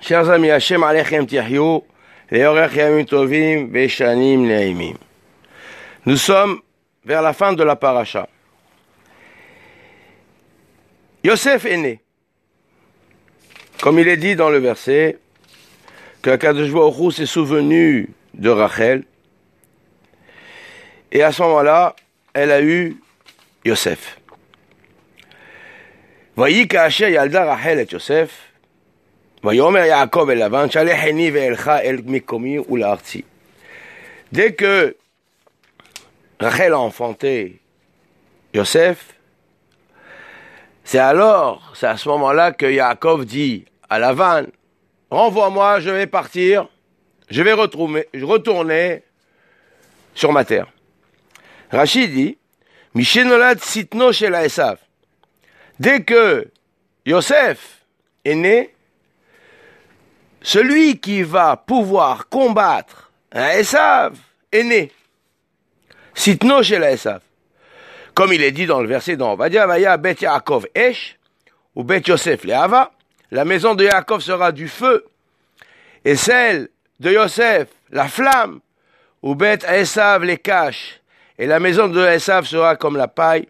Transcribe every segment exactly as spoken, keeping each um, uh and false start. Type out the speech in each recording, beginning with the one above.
Chers amis, Hashem Alechem Tihyou, Leorech Yamim Tovim, Veshanim Neimim. Nous sommes vers la fin de la paracha. Yosef est né. Comme il est dit dans le verset, que Akadosh Baruch Hu s'est souvenu de Rachel. Et à ce moment-là, elle a eu Yosef. Voyez qu'Asher Yalda Rachel et Yosef. Vayomer Yaakov el Lavan, Shalecheni ve'elcha el mikomi ou l'arti. Dès que Rachel a enfanté Yosef, c'est alors, c'est à ce moment-là que Yaakov dit à Lavan, renvoie-moi, je vais partir, je vais retourner, retourner sur ma terre. Rachid dit, Mishenolad sitno shel Esav. Dès que Yosef est né, celui qui va pouvoir combattre un Esav est né. Sitno shel Esav. Comme il est dit dans le verset dans Ovadia, Vaya bet Yaakov Esh, ou bet Yosef Leava, la maison de Yaakov sera du feu, et celle de Yosef, la flamme, ou bet Esav les cache, et la maison de Esav sera comme la paille.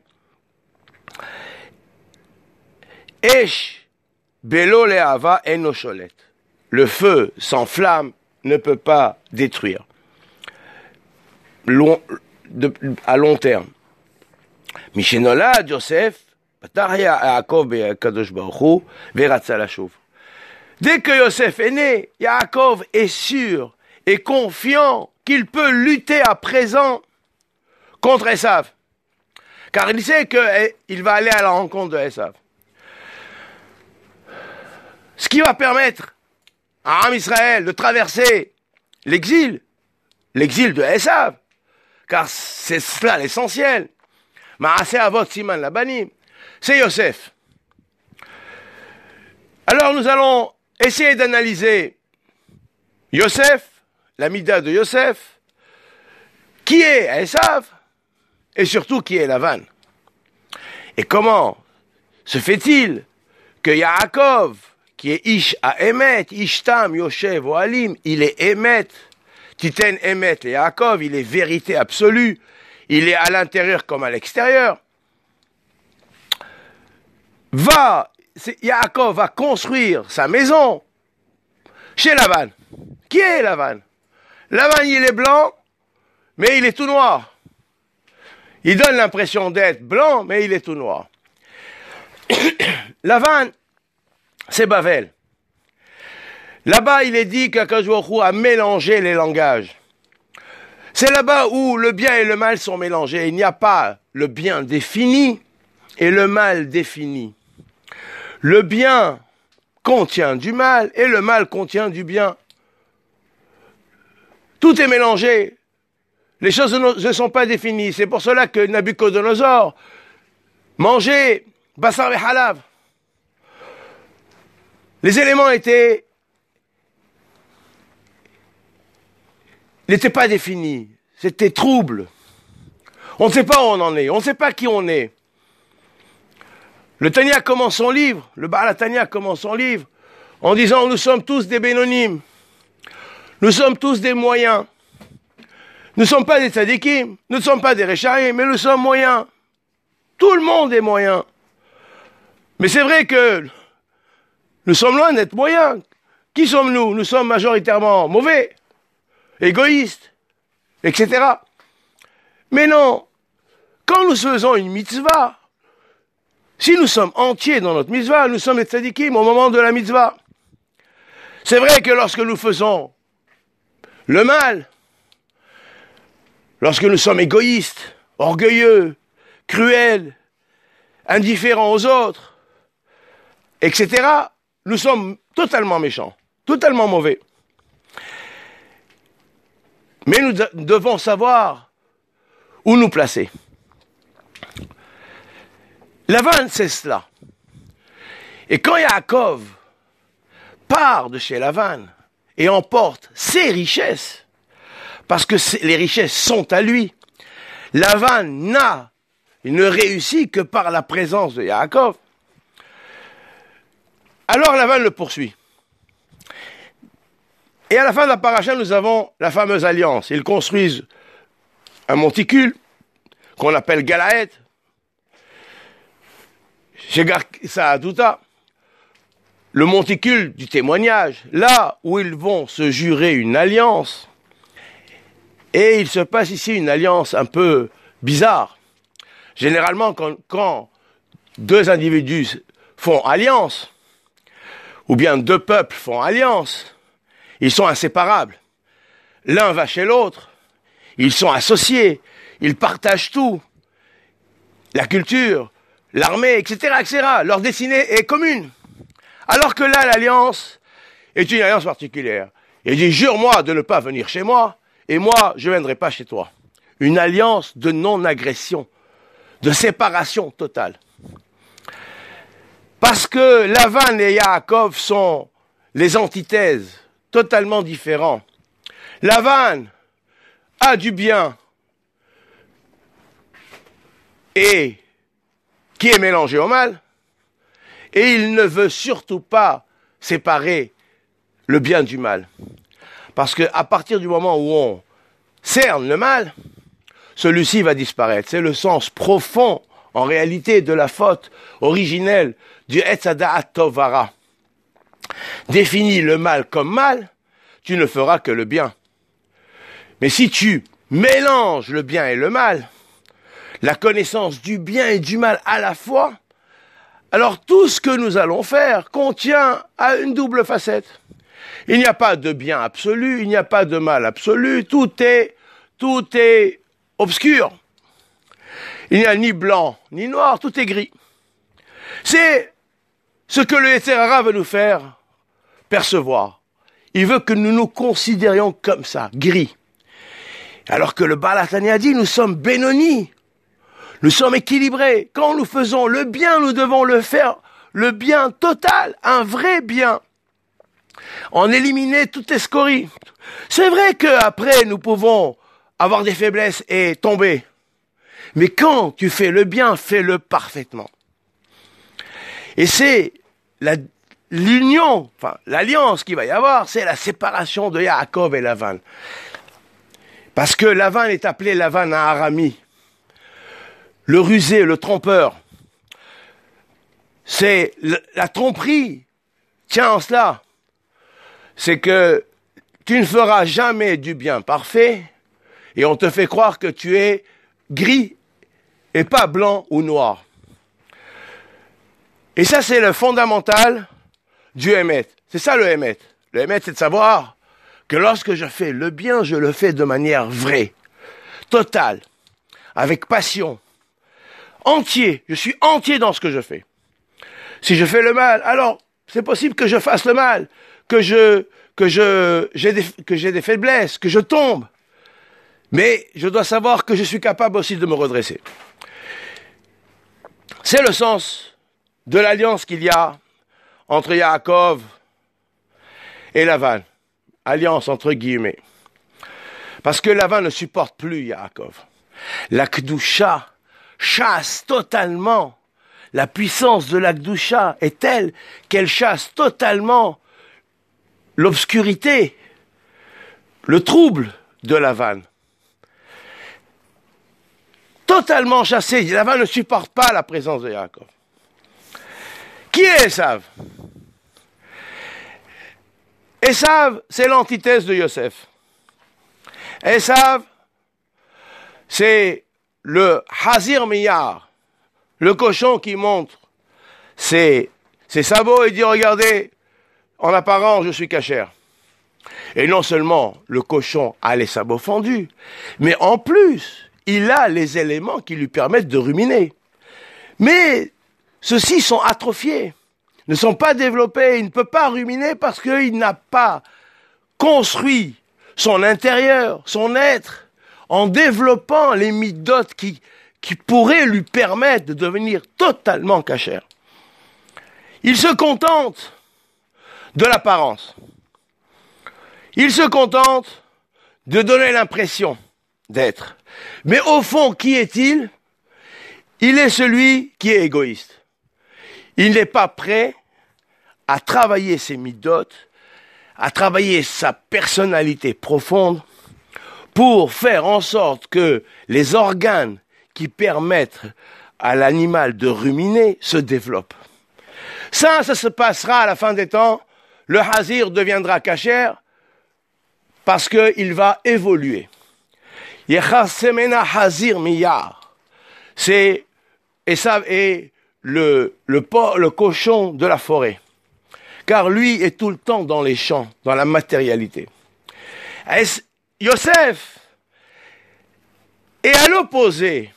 Esh, belo leava eno sholet. Le feu sans flamme ne peut pas détruire. Long, de, à long terme. Mishenolad Yosef, Yaakov be'Kadosh Baruch Hu, ve'ratza lashuv. Dès que Yosef est né, Yaakov est sûr et confiant qu'il peut lutter à présent contre Esav. Car il sait qu'il va aller à la rencontre de Esav. Ce qui va permettre à Am Israël de traverser l'exil, l'exil de Esav, car c'est cela l'essentiel. Ma'aseh avot siman labanim, c'est Yosef. Alors nous allons essayer d'analyser Yosef, la mida de Yosef, qui est Esav, et surtout qui est Lavan. Et comment se fait-il que Yaakov, qui est Ish à Emet, Ishtam, Yoshev, Oalim, il est Emet, Titen Emet et Yaakov, il est vérité absolue, il est à l'intérieur comme à l'extérieur. Va, Yaakov va construire sa maison chez Lavan. Qui est Lavan? Lavan, il est blanc, mais il est tout noir. Il donne l'impression d'être blanc, mais il est tout noir. Lavan, c'est Bavel. Là-bas, il est dit qu'Akadosh Baruch Hu a mélangé les langages. C'est là-bas où le bien et le mal sont mélangés. Il n'y a pas le bien défini et le mal défini. Le bien contient du mal et le mal contient du bien. Tout est mélangé. Les choses ne sont pas définies. C'est pour cela que Nabuchodonosor mangeait Bassar Halav. Les éléments étaient n'étaient pas définis. C'était trouble. On ne sait pas où on en est. On ne sait pas qui on est. Le Tanya commence son livre, le Baal Tanya commence son livre en disant nous sommes tous des bénonymes. Nous sommes tous des moyens. Nous ne sommes pas des tzadikim, nous ne sommes pas des récharim, mais nous sommes moyens. Tout le monde est moyen. Mais c'est vrai que nous sommes loin d'être moyens. Qui sommes-nous? Nous sommes majoritairement mauvais, égoïstes, et cetera. Mais non, quand nous faisons une mitzvah, si nous sommes entiers dans notre mitzvah, nous sommes des tzadikim au moment de la mitzvah. C'est vrai que lorsque nous faisons le mal, lorsque nous sommes égoïstes, orgueilleux, cruels, indifférents aux autres, et cetera, nous sommes totalement méchants, totalement mauvais. Mais nous de- devons savoir où nous placer. Lavan, c'est cela. Et quand Yaakov part de chez Lavan et emporte ses richesses, parce que les richesses sont à lui, Lavan n'a, il ne réussit que par la présence de Yaakov. Alors Lavan le poursuit. Et à la fin de la paracha, nous avons la fameuse alliance. Ils construisent un monticule qu'on appelle Galaed, chez Saadouta, le monticule du témoignage, là où ils vont se jurer une alliance. Et il se passe ici une alliance un peu bizarre. Généralement, quand, quand deux individus font alliance, ou bien deux peuples font alliance, ils sont inséparables. L'un va chez l'autre, ils sont associés, ils partagent tout, la culture, l'armée, et cetera, et cetera. Leur destinée est commune. Alors que là, l'alliance est une alliance particulière. Il dit, jure-moi de ne pas venir chez moi, et moi, je ne viendrai pas chez toi. Une alliance de non-agression, de séparation totale. Parce que Lavan et Yaakov sont les antithèses, totalement différents. Lavan a du bien et qui est mélangé au mal, et il ne veut surtout pas séparer le bien du mal. Parce qu'à partir du moment où on cerne le mal, celui-ci va disparaître. C'est le sens profond, en réalité, de la faute originelle du Etz Hada'at Tovara. Définis le mal comme mal, tu ne feras que le bien. Mais si tu mélanges le bien et le mal, la connaissance du bien et du mal à la fois, alors tout ce que nous allons faire contient à une double facette. Il n'y a pas de bien absolu, il n'y a pas de mal absolu, tout est, tout est obscur. Il n'y a ni blanc, ni noir, tout est gris. C'est ce que le Yetzer Hara veut nous faire percevoir. Il veut que nous nous considérions comme ça, gris. Alors que le Baal HaTanya dit, nous sommes Benoni. Nous sommes équilibrés. Quand nous faisons le bien, nous devons le faire, le bien total, un vrai bien. En éliminer toute escorie. C'est vrai qu'après, nous pouvons avoir des faiblesses et tomber. Mais quand tu fais le bien, fais-le parfaitement. Et c'est la, l'union, enfin l'alliance qu'il va y avoir, c'est la séparation de Yaakov et Lavan. Parce que Lavan est appelé Lavan à Arami. Le rusé, le trompeur. C'est le, la tromperie. Tiens en cela. C'est que tu ne feras jamais du bien parfait et on te fait croire que tu es gris et pas blanc ou noir. Et ça, c'est le fondamental du Hémet. C'est ça le Hémet. Le Hémet, c'est de savoir que lorsque je fais le bien, je le fais de manière vraie, totale, avec passion, entier. Je suis entier dans ce que je fais. Si je fais le mal, alors c'est possible que je fasse le mal, que je que je j'ai des, que j'ai des faiblesses, que je tombe. Mais je dois savoir que je suis capable aussi de me redresser. C'est le sens de l'alliance qu'il y a entre Yaakov et Lavan. Alliance entre guillemets. Parce que Lavan ne supporte plus Yaakov. La Kedusha chasse totalement. La puissance de la Kedusha est telle qu'elle chasse totalement l'obscurité, le trouble de Lavan. Totalement chassé. Lavan ne supporte pas la présence de Yaakov. Qui est Esav? Esav, c'est l'antithèse de Yosef. Esav, c'est le Hazir Miyar, le cochon qui montre ses, ses sabots et dit, regardez, en apparence, je suis cachère. Et non seulement le cochon a les sabots fendus, mais en plus, il a les éléments qui lui permettent de ruminer. Mais ceux-ci sont atrophiés, ne sont pas développés. Il ne peut pas ruminer parce qu'il n'a pas construit son intérieur, son être, en développant les midotes qui, qui pourraient lui permettre de devenir totalement cachère. Il se contente de l'apparence. Il se contente de donner l'impression d'être. Mais au fond, qui est-il? Il est celui qui est égoïste. Il n'est pas prêt à travailler ses midotes, à travailler sa personnalité profonde pour faire en sorte que les organes qui permettent à l'animal de ruminer se développent. Ça, ça se passera à la fin des temps. Le hazir deviendra cachère parce qu'il va évoluer. Yechasemena hazir miyar. C'est Esav est le, le, le cochon de la forêt. Car lui est tout le temps dans les champs, dans la matérialité. Es, Yosef est à l'opposé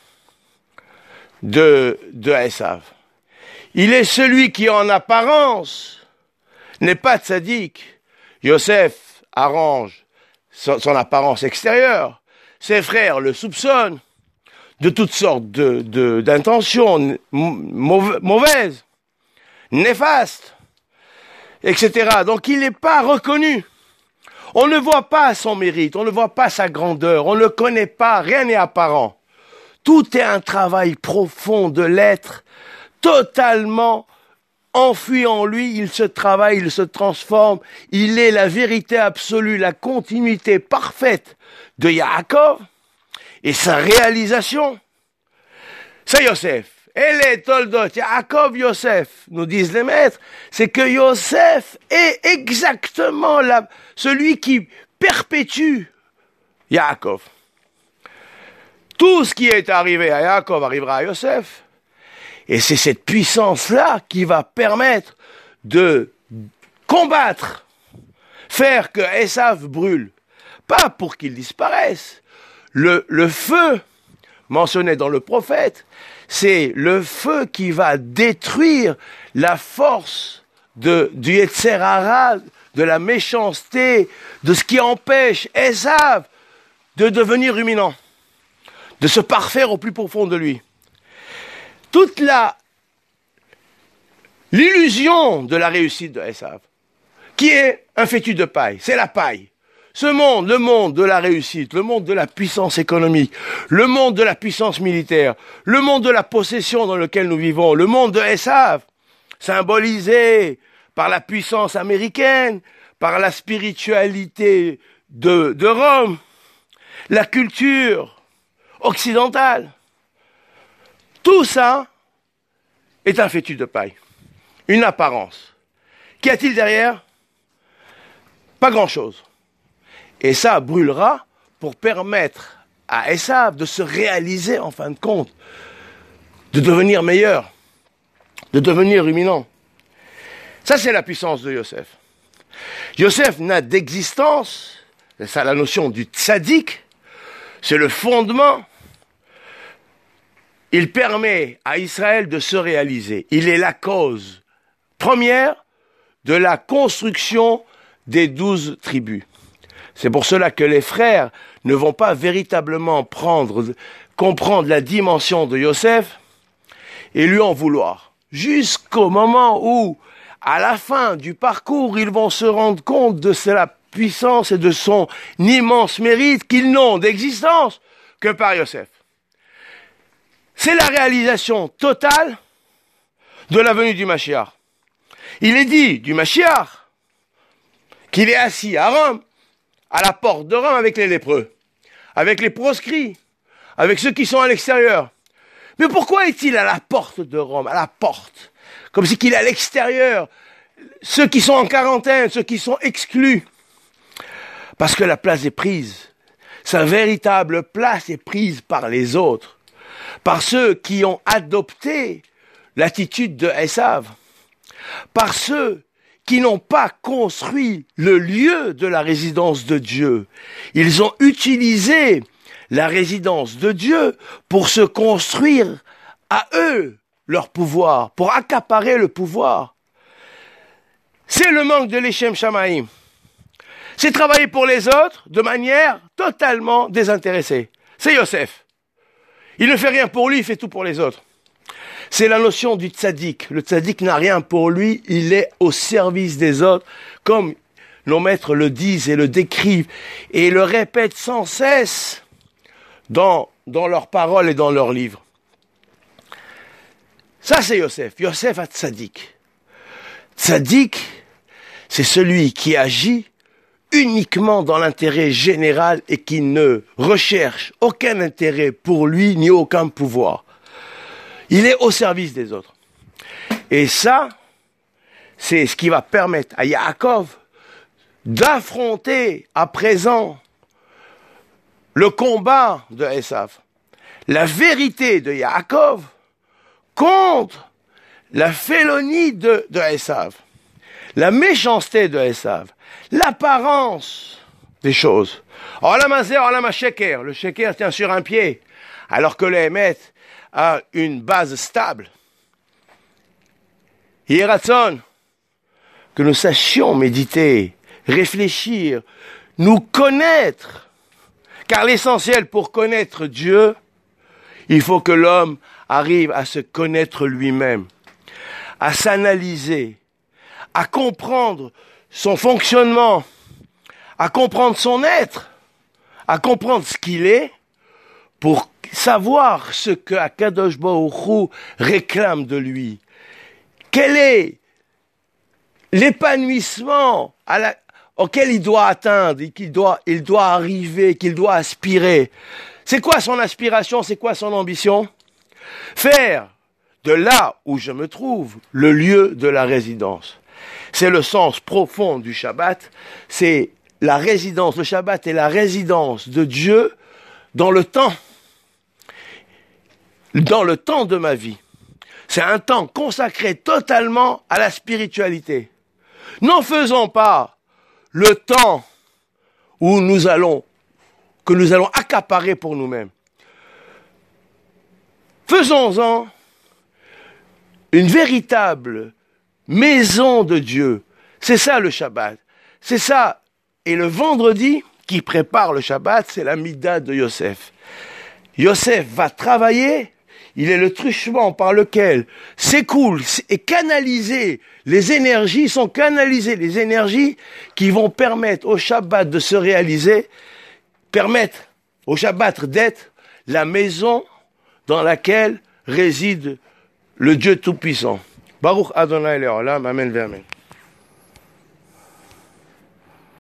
de, de Esav. Il est celui qui, en apparence, n'est pas tzaddik. Yosef arrange son, son apparence extérieure. Ses frères le soupçonnent de toutes sortes de, de, d'intentions mauvaises, néfastes, et cetera. Donc il n'est pas reconnu. On ne voit pas son mérite, on ne voit pas sa grandeur, on ne le connaît pas, rien n'est apparent. Tout est un travail profond de l'être, totalement enfui en lui, il se travaille, il se transforme, il est la vérité absolue, la continuité parfaite de Yaakov et sa réalisation. C'est Yosef. Et les Toldot, Yaakov, Yosef, nous disent les maîtres, c'est que Yosef est exactement la, celui qui perpétue Yaakov. Tout ce qui est arrivé à Yaakov arrivera à Yosef. Et c'est cette puissance-là qui va permettre de combattre, faire que Esav brûle. Pas pour qu'il disparaisse. Le, le feu mentionné dans le prophète, c'est le feu qui va détruire la force de, du Yetzer Hara, de la méchanceté, de ce qui empêche Esav de devenir ruminant, de se parfaire au plus profond de lui. Toute la, l'illusion de la réussite de Esav, qui est un fétu de paille, c'est la paille. Ce monde, le monde de la réussite, le monde de la puissance économique, le monde de la puissance militaire, le monde de la possession dans lequel nous vivons, le monde de Esav, symbolisé par la puissance américaine, par la spiritualité de, de Rome, la culture occidentale. Tout ça est un fétu de paille, une apparence. Qu'y a-t-il derrière? Pas grand-chose. Et ça brûlera pour permettre à Esav de se réaliser en fin de compte, de devenir meilleur, de devenir ruminant. Ça, c'est la puissance de Yosef. Yosef n'a d'existence, c'est ça la notion du tzaddik, c'est le fondement. Il permet à Israël de se réaliser. Il est la cause première de la construction des douze tribus. C'est pour cela que les frères ne vont pas véritablement prendre, comprendre la dimension de Yosef et lui en vouloir. Jusqu'au moment où, à la fin du parcours, ils vont se rendre compte de la puissance et de son immense mérite qu'ils n'ont d'existence que par Yosef. C'est la réalisation totale de la venue du Mashiach. Il est dit du Mashiach qu'il est assis à Rome, à la porte de Rome avec les lépreux, avec les proscrits, avec ceux qui sont à l'extérieur. Mais pourquoi est-il à la porte de Rome, à la porte, comme si qu'il est à l'extérieur, ceux qui sont en quarantaine, ceux qui sont exclus? Parce que la place est prise. Sa véritable place est prise par les autres, par ceux qui ont adopté l'attitude de Esav, par ceux qui n'ont pas construit le lieu de la résidence de Dieu. Ils ont utilisé la résidence de Dieu pour se construire à eux leur pouvoir, pour accaparer le pouvoir. C'est le manque de l'Echem Shamaïm. C'est travailler pour les autres de manière totalement désintéressée. C'est Yosef. Il ne fait rien pour lui, il fait tout pour les autres. C'est la notion du tzaddik. Le tzaddik n'a rien pour lui, il est au service des autres, comme nos maîtres le disent et le décrivent, et le répètent sans cesse dans, dans leurs paroles et dans leurs livres. Ça, c'est Yosef. Yosef a tzaddik. Tzaddik, c'est celui qui agit uniquement dans l'intérêt général et qui ne recherche aucun intérêt pour lui ni aucun pouvoir. Il est au service des autres. Et ça, c'est ce qui va permettre à Yaakov d'affronter à présent le combat de Esav. La vérité de Yaakov contre la félonie de, de Esav. La méchanceté de Esav. L'apparence des choses. Olam hazeh, olam ha-sheker. Le sheker tient sur un pied, alors que le Emet a une base stable. Yeh ratzon, que nous sachions méditer, réfléchir, nous connaître. Car l'essentiel pour connaître Dieu, il faut que l'homme arrive à se connaître lui-même, à s'analyser, à comprendre son fonctionnement, à comprendre son être, à comprendre ce qu'il est, pour savoir ce que Akadosh Baruch Hu réclame de lui. Quel est l'épanouissement à la, auquel il doit atteindre, et qu'il doit, il doit arriver, qu'il doit aspirer. C'est quoi son aspiration, c'est quoi son ambition? Faire de là où je me trouve le lieu de la résidence. C'est le sens profond du Shabbat, c'est la résidence, le Shabbat est la résidence de Dieu dans le temps, dans le temps de ma vie. C'est un temps consacré totalement à la spiritualité. N'en faisons pas le temps où nous allons, que nous allons accaparer pour nous-mêmes. Faisons-en une véritable maison de Dieu. C'est ça le Shabbat. C'est ça. Et le vendredi qui prépare le Shabbat, c'est la Midah de Yosef. Yosef va travailler. Il est le truchement par lequel s'écoulent et canalisées les énergies, sont canalisées les énergies qui vont permettre au Shabbat de se réaliser, permettre au Shabbat d'être la maison dans laquelle réside le Dieu Tout-Puissant. Baruch Adonai Le'olam, Amen ve'Amen.